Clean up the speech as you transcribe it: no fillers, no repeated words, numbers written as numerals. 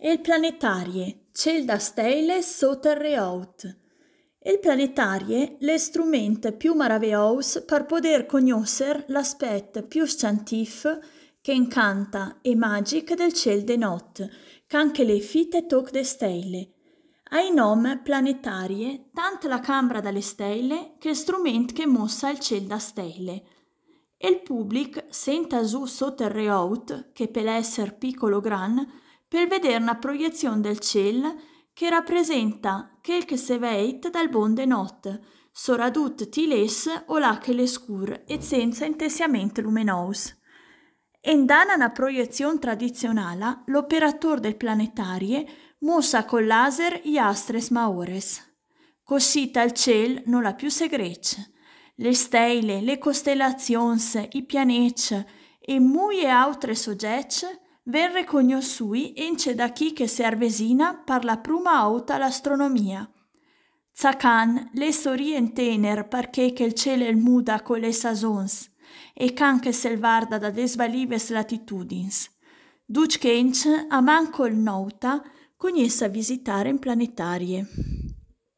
El planetarie, cel da stelle sotterre out. El planetarie è strumento più meraviglioso per poter conoscere l'aspetto più scientifico che incanta e magico del ciel de notte, che anche le fitte toc de stelle. Hai nome planetarie, tanto la cambra dalle stelle che il strumento che mossa il ciel da stelle. E il pubblic senta su sotterre out, che per essere piccolo o gran, per vedere una proiezione del ciel che rappresenta quel che se veit dal bon de notte, soradut tiles o là che le scur e senza intessiamento luminos. En dana una proiezione tradizionale, l'operatore del planetarie musa col laser gli astres maores. Così tal ciel non la più segrecce. Le stelle, le costellazioni, i pianeti e muie altre soggetto ven riconosciuti ence da chi che si arvesina per la prima volta l'astronomia. Zacan le sorrientener perché che il cielo muda con le sasons e canche selvarda da desvalives latitudins. Duc che a manco il nouta cognessa visitare in planetarie.